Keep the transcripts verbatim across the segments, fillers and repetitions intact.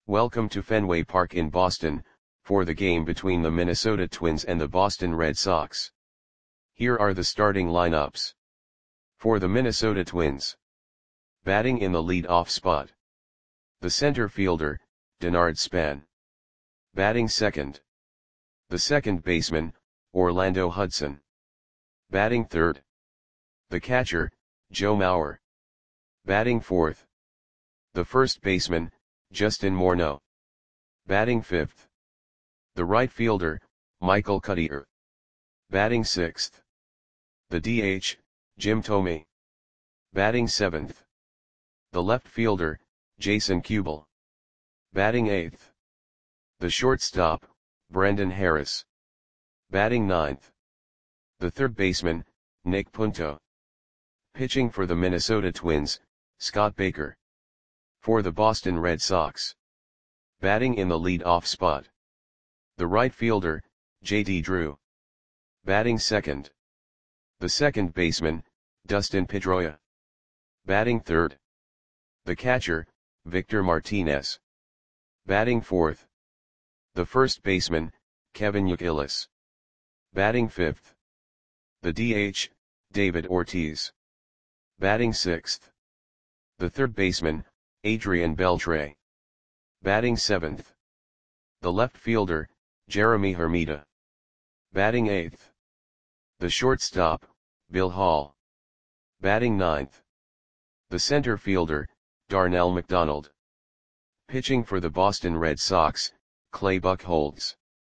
Welcome to Fenway Park in Boston, for the game between the Minnesota Twins and the Boston Red Sox. Here are the starting lineups. For the Minnesota Twins. Batting in the lead-off spot. The center fielder, Denard Span. Batting second. The second baseman, Orlando Hudson. Batting third. The catcher, Joe Mauer. Batting fourth. The first baseman, Justin Morneau. Batting fifth. The right fielder, Michael Cuddyer. Batting sixth. The D H, Jim Thome. Batting seventh. The left fielder, Jason Kubel. Batting eighth. The shortstop, Brendan Harris. Batting ninth. The third baseman, Nick Punto. Pitching for the Minnesota Twins, Scott Baker. For the Boston Red Sox. Batting in the lead-off spot. The right fielder, J D Drew. Batting second. The second baseman, Dustin Pedroia. Batting third. The catcher, Victor Martinez. Batting fourth. The first baseman, Kevin Youkilis. Batting fifth. The D H, David Ortiz. Batting sixth. The third baseman, Adrian Beltre. Batting seventh. The left fielder, Jeremy Hermida. Batting eighth. The shortstop, Bill Hall. Batting ninth. The center fielder, Darnell McDonald. Pitching for the Boston Red Sox, Clay Buchholz.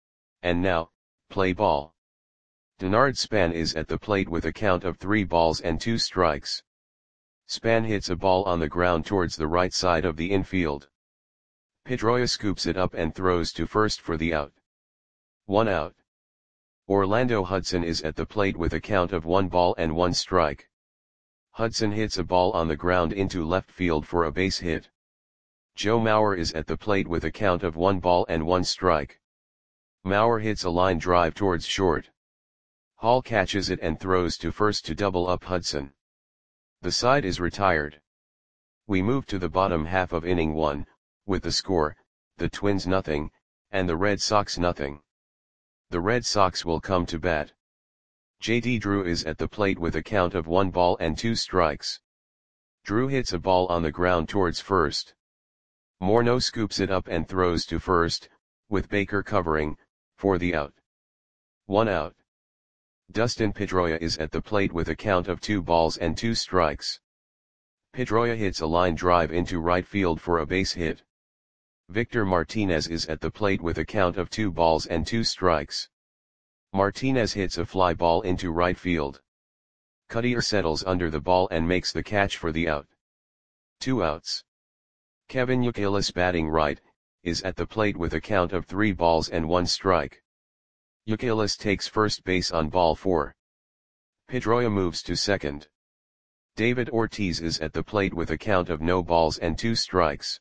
And now, play ball. Denard Span is at the plate with a count of three balls and two strikes. Span hits a ball on the ground towards the right side of the infield. Pedroia scoops it up and throws to first for the out. One out. Orlando Hudson is at the plate with a count of one ball and one strike. Hudson hits a ball on the ground into left field for a base hit. Joe Mauer is at the plate with a count of one ball and one strike. Mauer hits a line drive towards short. Hall catches it and throws to first to double up Hudson. The side is retired. We move to the bottom half of inning one, with the score, the Twins nothing, and the Red Sox nothing. The Red Sox will come to bat. J D Drew is at the plate with a count of one ball and two strikes. Drew hits a ball on the ground towards first. Morneau scoops it up and throws to first, with Baker covering, for the out. One out. Dustin Pedroia is at the plate with a count of two balls and two strikes. Pedroia hits a line drive into right field for a base hit. Victor Martinez is at the plate with a count of two balls and two strikes. Martinez hits a fly ball into right field. Cuddyer settles under the ball and makes the catch for the out. Two outs. Kevin Youkilis, batting right, is at the plate with a count of three balls and one strike. Youkilis takes first base on ball four. Pedroia moves to second. David Ortiz is at the plate with a count of no balls and two strikes.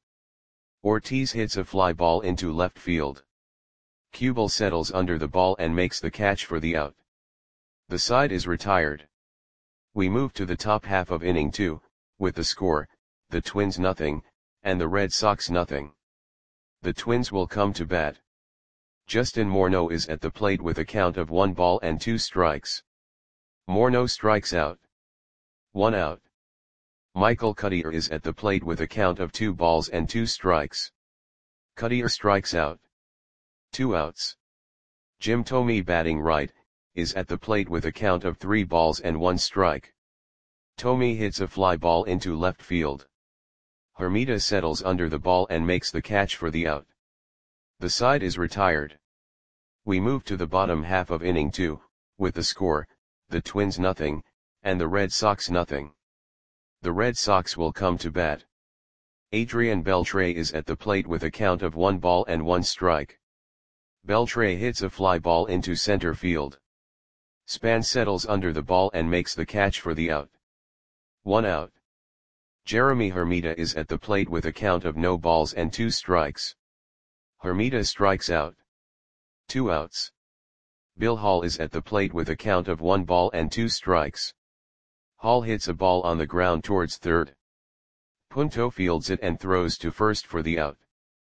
Ortiz hits a fly ball into left field. Kubel settles under the ball and makes the catch for the out. The side is retired. We move to the top half of inning two, with the score, the Twins nothing, and the Red Sox nothing. The Twins will come to bat. Justin Morneau is at the plate with a count of one ball and two strikes. Morneau strikes out. One out. Michael Cuddyer is at the plate with a count of two balls and two strikes. Cuddyer strikes out. Two outs. Jim Thome, batting right, is at the plate with a count of three balls and one strike. Thome hits a fly ball into left field. Hermida settles under the ball and makes the catch for the out. The side is retired. We move to the bottom half of inning two, with the score, the Twins nothing, and the Red Sox nothing. The Red Sox will come to bat. Adrian Beltre is at the plate with a count of one ball and one strike. Beltre hits a fly ball into center field. Span settles under the ball and makes the catch for the out. One out. Jeremy Hermida is at the plate with a count of no balls and two strikes. Hermida strikes out. Two outs. Bill Hall is at the plate with a count of one ball and two strikes. Hall hits a ball on the ground towards third. Punto fields it and throws to first for the out.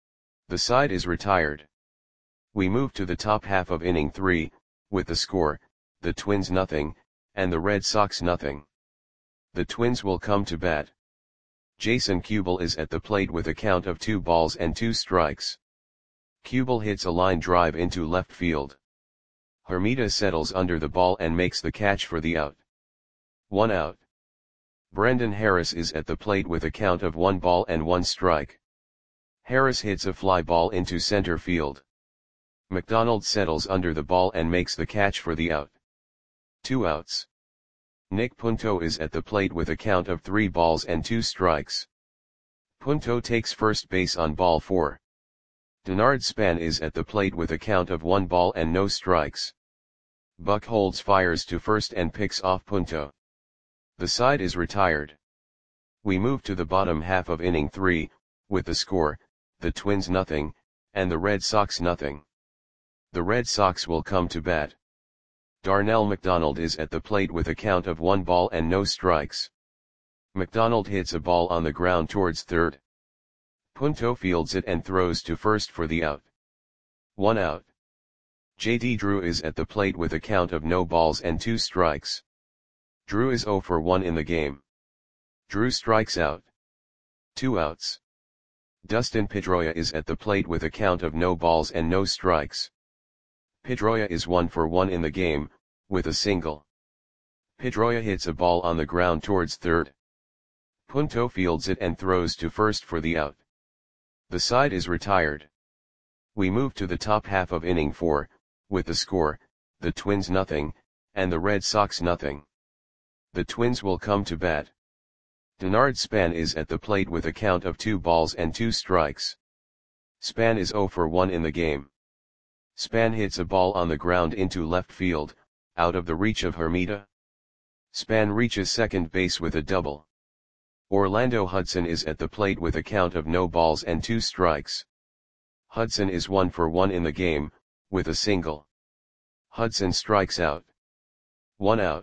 The side is retired. We move to the top half of inning three, with the score, the Twins nothing, and the Red Sox nothing. The Twins will come to bat. Jason Kubel is at the plate with a count of two balls and two strikes. Kubel hits a line drive into left field. Hermida settles under the ball and makes the catch for the out. One out. Brendan Harris is at the plate with a count of one ball and one strike. Harris hits a fly ball into center field. McDonald settles under the ball and makes the catch for the out. Two outs. Nick Punto is at the plate with a count of three balls and two strikes. Punto takes first base on ball four. Denard Span is at the plate with a count of one ball and no strikes. Buchholz fires to first and picks off Punto. The side is retired. We move to the bottom half of inning three, with the score, the Twins nothing, and the Red Sox nothing. The Red Sox will come to bat. Darnell McDonald is at the plate with a count of one ball and no strikes. McDonald hits a ball on the ground towards third. Punto fields it and throws to first for the out. One out. J D Drew is at the plate with a count of no balls and two strikes. Drew is zero for one in the game. Drew strikes out. Two outs. Dustin Pedroia is at the plate with a count of no balls and no strikes. Pedroia is one for one in the game, with a single. Pedroia hits a ball on the ground towards third. Punto fields it and throws to first for the out. The side is retired. We move to the top half of inning four, with the score, the Twins nothing, and the Red Sox nothing. The Twins will come to bat. Denard Span is at the plate with a count of two balls and two strikes. Span is zero for one in the game. Span hits a ball on the ground into left field, out of the reach of Hermida. Span reaches second base with a double. Orlando Hudson is at the plate with a count of no balls and two strikes. Hudson is one for one in the game, with a single. Hudson strikes out. One out.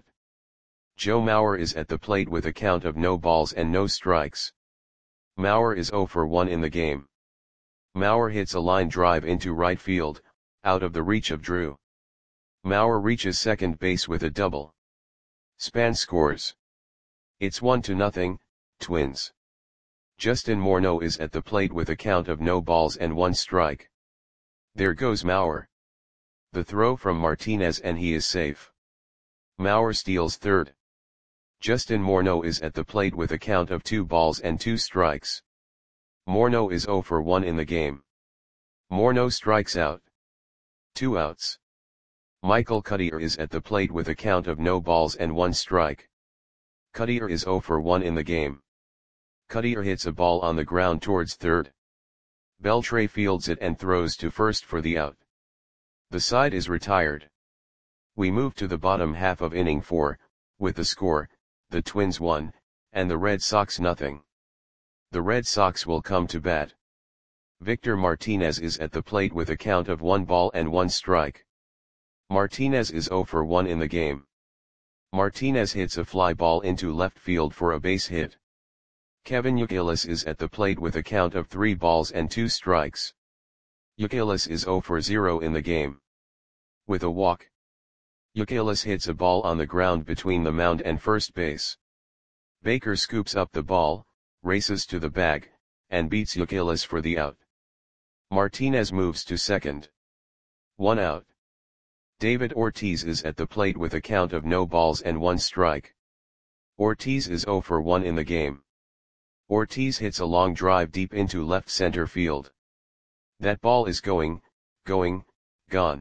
Joe Mauer is at the plate with a count of no balls and no strikes. Mauer is zero for one in the game. Mauer hits a line drive into right field, out of the reach of Drew. Mauer reaches second base with a double. Span scores. It's one to nothing, Twins. Justin Morneau is at the plate with a count of no balls and one strike. There goes Mauer. The throw from Martinez and he is safe. Mauer steals third. Justin Morneau is at the plate with a count of two balls and two strikes. Morneau is zero for one in the game. Morneau strikes out. Two outs. Michael Cuddyer is at the plate with a count of no balls and one strike. Cuddyer is zero for one in the game. Cuddyer hits a ball on the ground towards third. Beltre fields it and throws to first for the out. The side is retired. We move to the bottom half of inning four, with the score, the Twins one, and the Red Sox nothing. The Red Sox will come to bat. Victor Martinez is at the plate with a count of one ball and one strike. Martinez is zero for one in the game. Martinez hits a fly ball into left field for a base hit. Kevin Youkilis is at the plate with a count of three balls and two strikes. Youkilis is zero for zero in the game. With a walk. Youkilis hits a ball on the ground between the mound and first base. Baker scoops up the ball, races to the bag, and beats Youkilis for the out. Martinez moves to second. One out. David Ortiz is at the plate with a count of no balls and one strike. Ortiz is zero for one in the game. Ortiz hits a long drive deep into left center field. That ball is going, going, gone.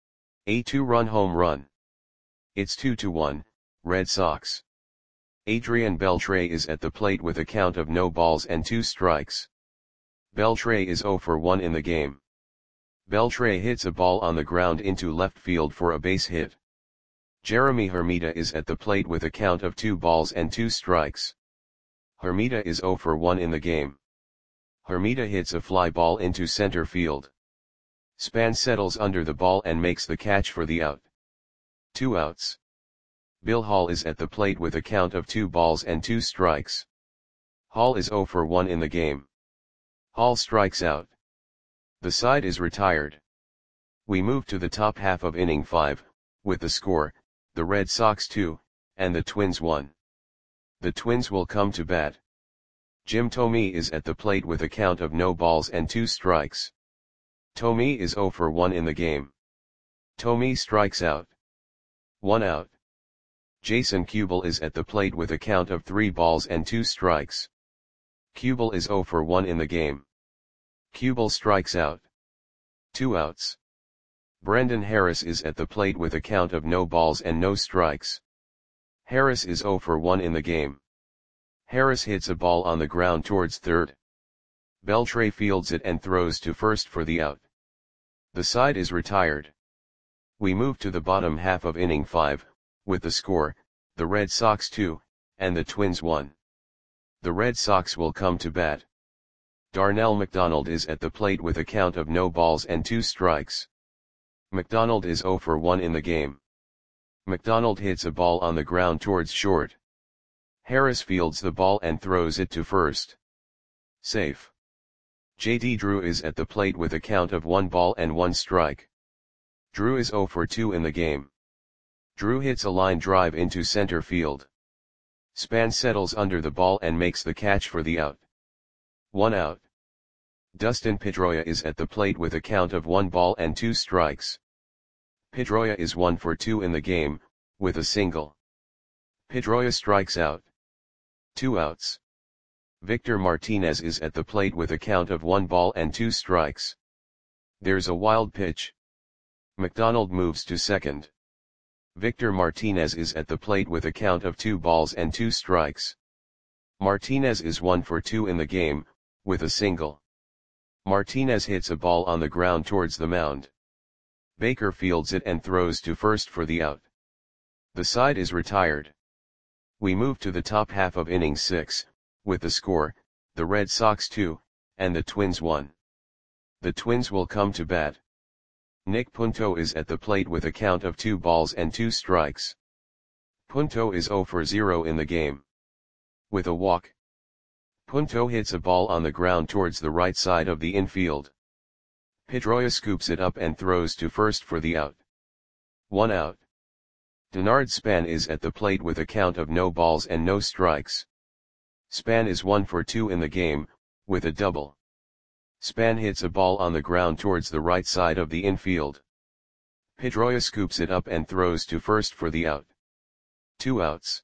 A two-run home run. It's two to one, Red Sox. Adrian Beltre is at the plate with a count of no balls and two strikes. Beltre is zero for one in the game. Beltre hits a ball on the ground into left field for a base hit. Jeremy Hermida is at the plate with a count of two balls and two strikes. Hermida is zero for one in the game. Hermida hits a fly ball into center field. Span settles under the ball and makes the catch for the out. Two outs. Bill Hall is at the plate with a count of two balls and two strikes. Hall is zero for one in the game. Hall strikes out. The side is retired. We move to the top half of inning five, with the score, the Red Sox two, and the Twins one. The Twins will come to bat. Jim Thome is at the plate with a count of no balls and two strikes. Thome is zero for one in the game. Thome strikes out. One out. Jason Kubel is at the plate with a count of three balls and two strikes. Kubel is zero for one in the game. Kubel strikes out. Two outs. Brendan Harris is at the plate with a count of no balls and no strikes. Harris is zero for one in the game. Harris hits a ball on the ground towards third. Beltre fields it and throws to first for the out. The side is retired. We move to the bottom half of inning five, with the score, the Red Sox two, and the Twins one. The Red Sox will come to bat. Darnell McDonald is at the plate with a count of no balls and two strikes. McDonald is zero for one in the game. McDonald hits a ball on the ground towards short. Harris fields the ball and throws it to first. Safe. J D Drew is at the plate with a count of one ball and one strike. Drew is zero for two in the game. Drew hits a line drive into center field. Span settles under the ball and makes the catch for the out. One out. Dustin Pedroia is at the plate with a count of one ball and two strikes. Pedroia is one for two in the game, with a single. Pedroia strikes out. Two outs. Victor Martinez is at the plate with a count of one ball and two strikes. There's a wild pitch. McDonald moves to second. Victor Martinez is at the plate with a count of two balls and two strikes. Martinez is one for two in the game, with a single. Martinez hits a ball on the ground towards the mound. Baker fields it and throws to first for the out. The side is retired. We move to the top half of inning six, with the score, the Red Sox two, and the Twins one. The Twins will come to bat. Nick Punto is at the plate with a count of two balls and two strikes. Punto is zero for zero in the game. With a walk. Punto hits a ball on the ground towards the right side of the infield. Pedroia scoops it up and throws to first for the out. One out. Denard Span is at the plate with a count of no balls and no strikes. Span is one for two in the game, with a double. Span hits a ball on the ground towards the right side of the infield. Pedroia scoops it up and throws to first for the out. Two outs.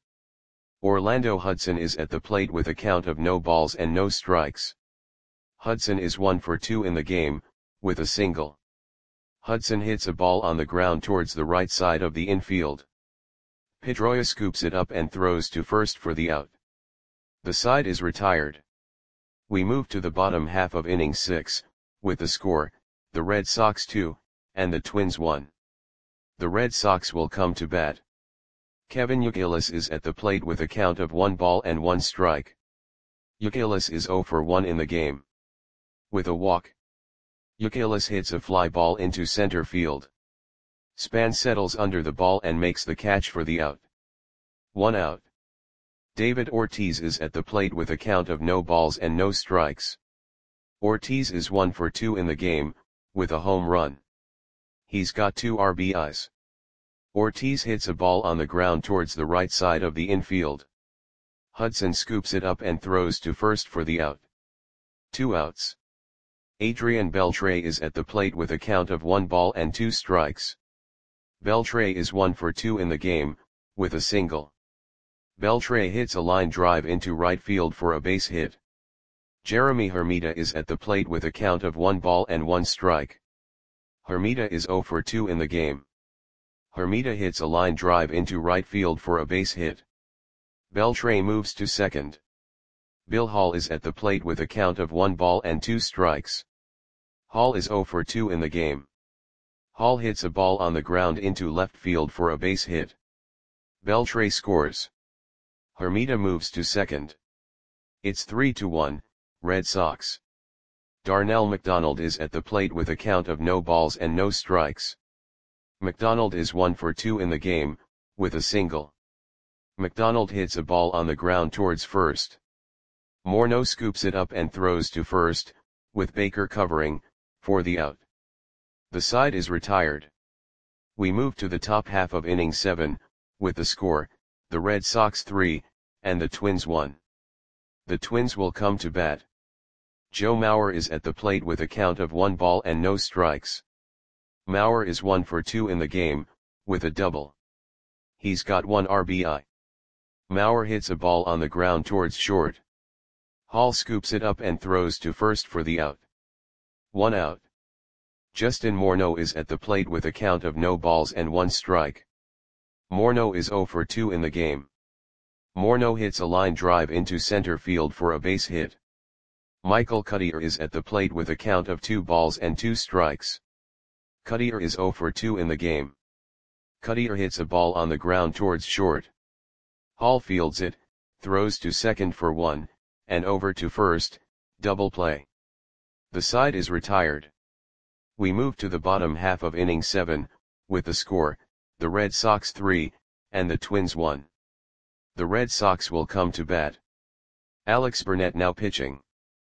Orlando Hudson is at the plate with a count of no balls and no strikes. Hudson is one for two in the game, with a single. Hudson hits a ball on the ground towards the right side of the infield. Pedroia scoops it up and throws to first for the out. The side is retired. We move to the bottom half of inning six, with the score, the Red Sox two, and the Twins one. The Red Sox will come to bat. Kevin Youkilis is at the plate with a count of one ball and one strike. Youkilis is zero for one in the game. With a walk. Youkilis hits a fly ball into center field. Span settles under the ball and makes the catch for the out. One out. David Ortiz is at the plate with a count of no balls and no strikes. Ortiz is one for two in the game, with a home run. He's got two R B Is. Ortiz hits a ball on the ground towards the right side of the infield. Hudson scoops it up and throws to first for the out. Two outs. Adrian Beltre is at the plate with a count of one ball and two strikes. Beltre is one for two in the game, with a single. Beltre hits a line drive into right field for a base hit. Jeremy Hermida is at the plate with a count of one ball and one strike. Hermida is zero for two in the game. Hermida hits a line drive into right field for a base hit. Beltre moves to second. Bill Hall is at the plate with a count of one ball and two strikes. Hall is zero for two in the game. Hall hits a ball on the ground into left field for a base hit. Beltre scores. Hermida moves to second. It's three to one, Red Sox. Darnell McDonald is at the plate with a count of no balls and no strikes. McDonald is one for two in the game, with a single. McDonald hits a ball on the ground towards first. Morneau scoops it up and throws to first, with Baker covering, for the out. The side is retired. We move to the top half of inning seven, with the score, the Red Sox three, and the Twins one. The Twins will come to bat. Joe Mauer is at the plate with a count of one ball and no strikes. Mauer is one for two in the game, with a double. He's got one R B I. Mauer hits a ball on the ground towards short. Hall scoops it up and throws to first for the out. One out. Justin Morneau is at the plate with a count of no balls and one strike. Morneau is zero for two in the game. Morneau hits a line drive into center field for a base hit. Michael Cuddyer is at the plate with a count of two balls and two strikes. Cuddyer is zero for two in the game. Cuddyer hits a ball on the ground towards short. Hall fields it, throws to second for one, and over to first, double play. The side is retired. We move to the bottom half of inning seven, with the score, the Red Sox three, and the Twins one. The Red Sox will come to bat. Alex Burnett now pitching.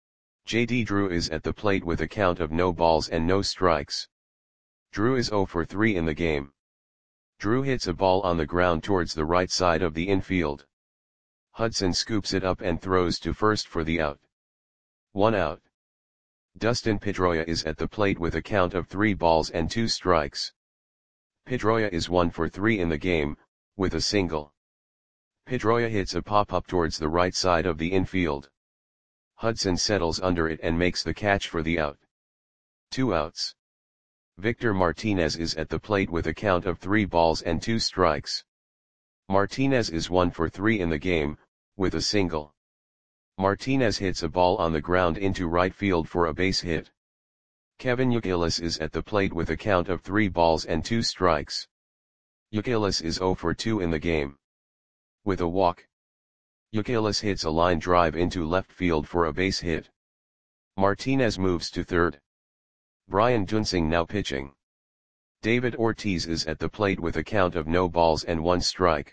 J D Drew is at the plate with a count of no balls and no strikes. Drew is zero for three in the game. Drew hits a ball on the ground towards the right side of the infield. Hudson scoops it up and throws to first for the out. One out. Dustin Pedroia is at the plate with a count of three balls and two strikes. Pedroia is one for three in the game, with a single. Pedroia hits a pop-up towards the right side of the infield. Hudson settles under it and makes the catch for the out. Two outs. Victor Martinez is at the plate with a count of three balls and two strikes. Martinez is one for three in the game, with a single. Martinez hits a ball on the ground into right field for a base hit. Kevin Youkilis is at the plate with a count of three balls and two strikes. Youkilis is zero for two in the game. With a walk. Youkilis hits a line drive into left field for a base hit. Martinez moves to third. Brian Duensing now pitching. David Ortiz is at the plate with a count of no balls and one strike.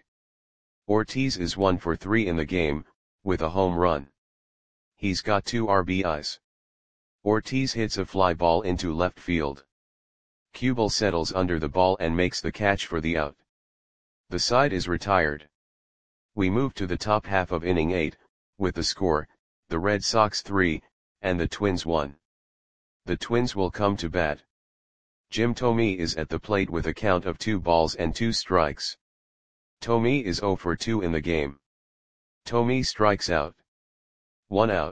Ortiz is one for three in the game, with a home run. He's got two R B Is. Ortiz hits a fly ball into left field. Kubel settles under the ball and makes the catch for the out. The side is retired. We move to the top half of inning eight, with the score, the Red Sox three, and the Twins one. The Twins will come to bat. Jim Thome is at the plate with a count of two balls and two strikes. Thome is zero for two in the game. Thome strikes out. One out.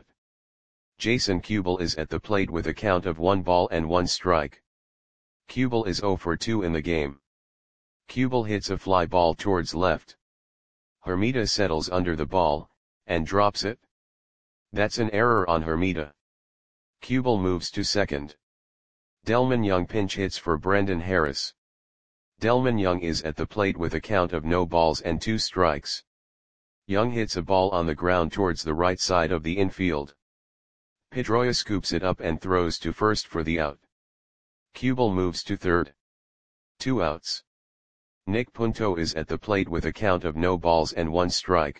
Jason Kubel is at the plate with a count of one ball and one strike. Kubel is zero for two in the game. Kubel hits a fly ball towards left. Hermida settles under the ball, and drops it. That's an error on Hermida. Kubel moves to second. Delmon Young pinch hits for Brendan Harris. Delmon Young is at the plate with a count of no balls and two strikes. Young hits a ball on the ground towards the right side of the infield. Pedroia scoops it up and throws to first for the out. Kubel moves to third. Two outs. Nick Punto is at the plate with a count of no balls and one strike.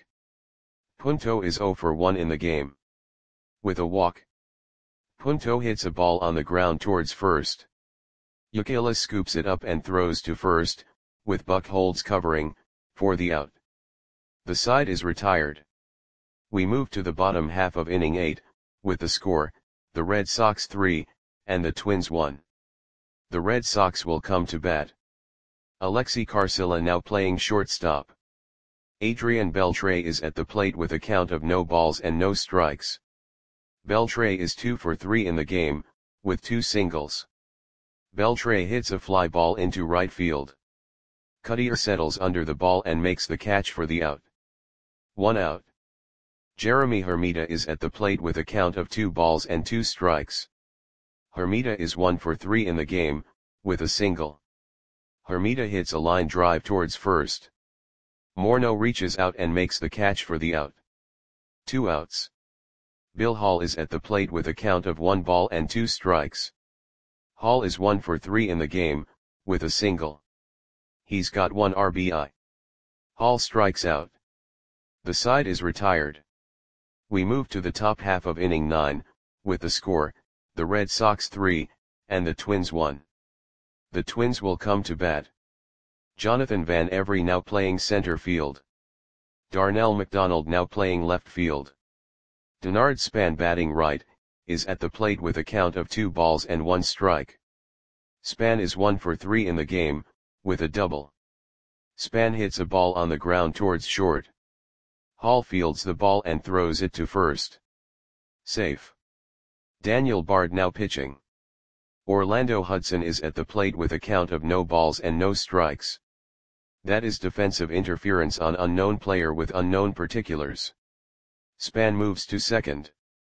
Punto is zero for one in the game. With a walk. Punto hits a ball on the ground towards first. Youkilis scoops it up and throws to first, with Buchholz covering, for the out. The side is retired. We move to the bottom half of inning eight, with the score, the Red Sox three, and the Twins one. The Red Sox will come to bat. Alexi Carcilla now playing shortstop. Adrian Beltre is at the plate with a count of no balls and no strikes. Beltre is two for three in the game, with two singles. Beltre hits a fly ball into right field. Cuddyer settles under the ball and makes the catch for the out. One out. Jeremy Hermida is at the plate with a count of two balls and two strikes. Hermida is one for three in the game, with a single. Hermida hits a line drive towards first. Morneau reaches out and makes the catch for the out. Two outs. Bill Hall is at the plate with a count of one ball and two strikes. Hall is one for three in the game, with a single. He's got one R B I. Hall strikes out. The side is retired. We move to the top half of inning nine, with the score, the Red Sox three, and the Twins won. The Twins will come to bat. Jonathan Van Every now playing center field. Darnell McDonald now playing left field. Denard Span batting right, is at the plate with a count of two balls and one strike. Span is one for three in the game, with a double. Span hits a ball on the ground towards short. Hall fields the ball and throws it to first. Safe. Daniel Bard now pitching. Orlando Hudson is at the plate with a count of no balls and no strikes. That is defensive interference on unknown player with unknown particulars. Span moves to second.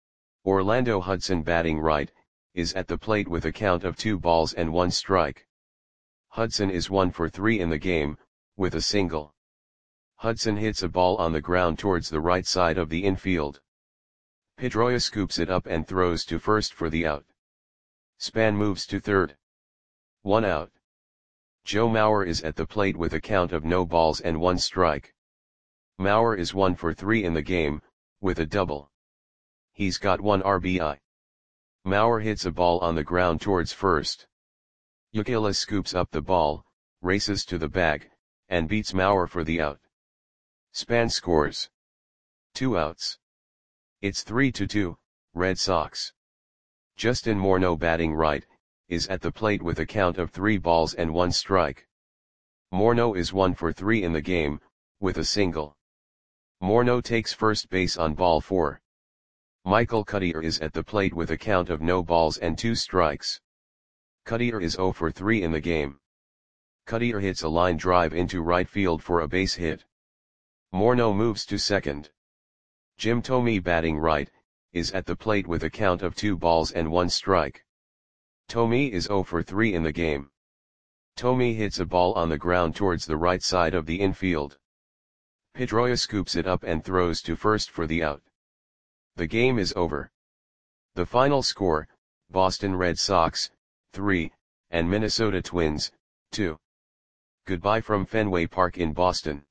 Orlando Hudson batting right, is at the plate with a count of two balls and one strike. Hudson is one for three in the game, with a single. Hudson hits a ball on the ground towards the right side of the infield. Pedroia scoops it up and throws to first for the out. Span moves to third. One out. Joe Mauer is at the plate with a count of no balls and one strike. Mauer is one for three in the game, with a double. He's got one R B I. Mauer hits a ball on the ground towards first. Ucila scoops up the ball, races to the bag, and beats Mauer for the out. Span scores. Two outs. It's three to two, Red Sox. Justin Morneau batting right, is at the plate with a count of three balls and one strike. Morneau is one for three in the game, with a single. Morneau takes first base on ball four. Michael Cuddyer is at the plate with a count of no balls and two strikes. Cuddyer is zero for three in the game. Cuddyer hits a line drive into right field for a base hit. Morneau moves to second. Jim Thome batting right, is at the plate with a count of two balls and one strike. Thome is zero for three in the game. Thome hits a ball on the ground towards the right side of the infield. Pedroia scoops it up and throws to first for the out. The game is over. The final score, Boston Red Sox, three, and Minnesota Twins, two. Goodbye from Fenway Park in Boston.